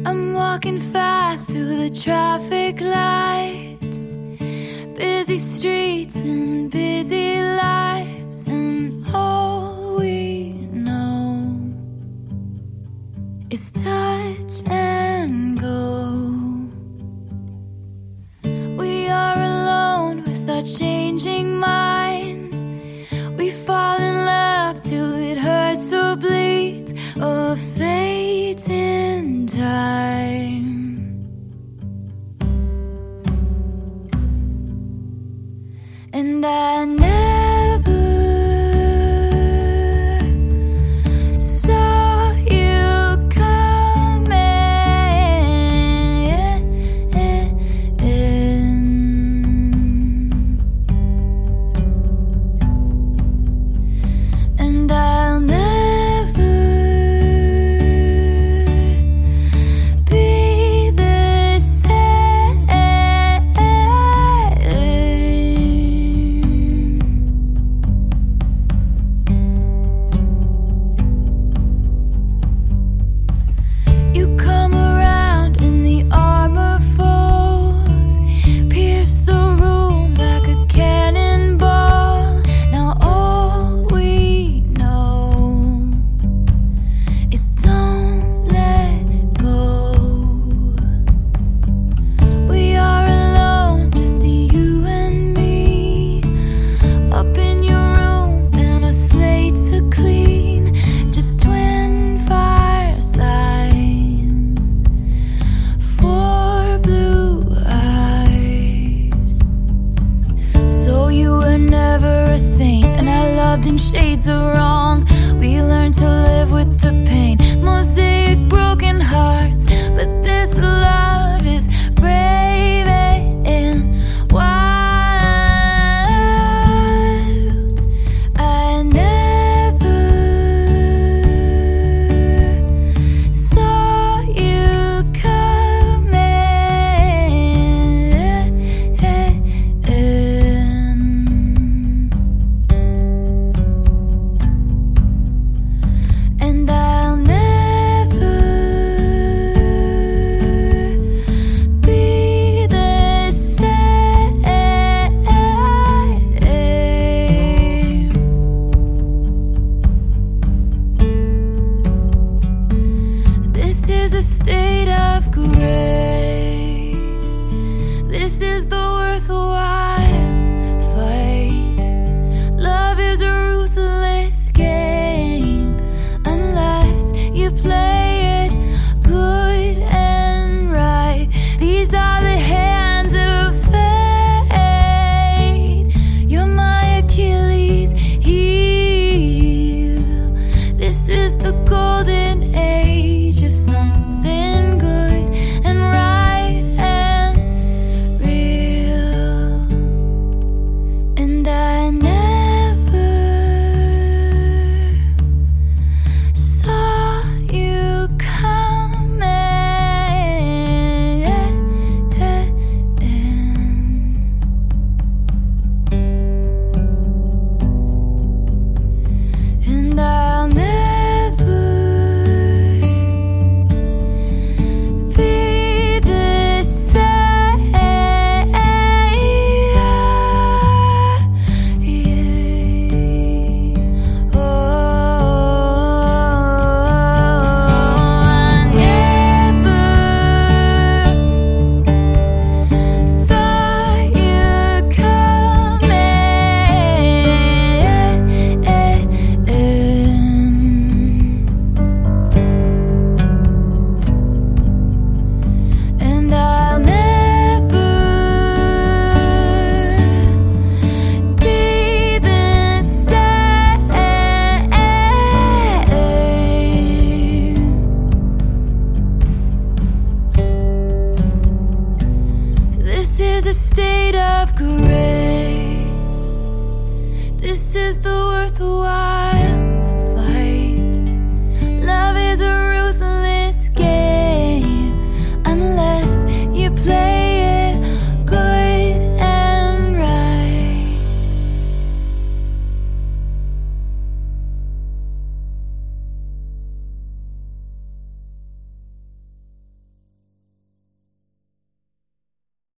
I'm walking fast through the traffic lights, busy streets and busy lives, and all we know is touch and go. We are alone with our changing minds. We fall in love till it hurts or bleeds, or fades in time. And I never saw you coming, and I'll never be the same. You come around and the armor falls, pierce the room like a cannonball. Now all we know is don't let go. We are alone, just you and me, up in your room and our slates are clean, just twin fire signs, four blue eyes. So you were never a saint, and I loved in shades of wrong. We learned to live with the pain, mosaic broken hearts, but this love is brave and wild. I never saw you coming, and I'll never be the same. This is a state of grace. This is the worthwhile fight. Love is a ruthless game unless you play it good and right. These are the hands of fate. You're my Achilles heel. This is the golden age of something good and right and real. And I never saw you coming, and I'll never be the same. Oh, I never saw you coming, and I'll never be the same. This is a state of grace. This is the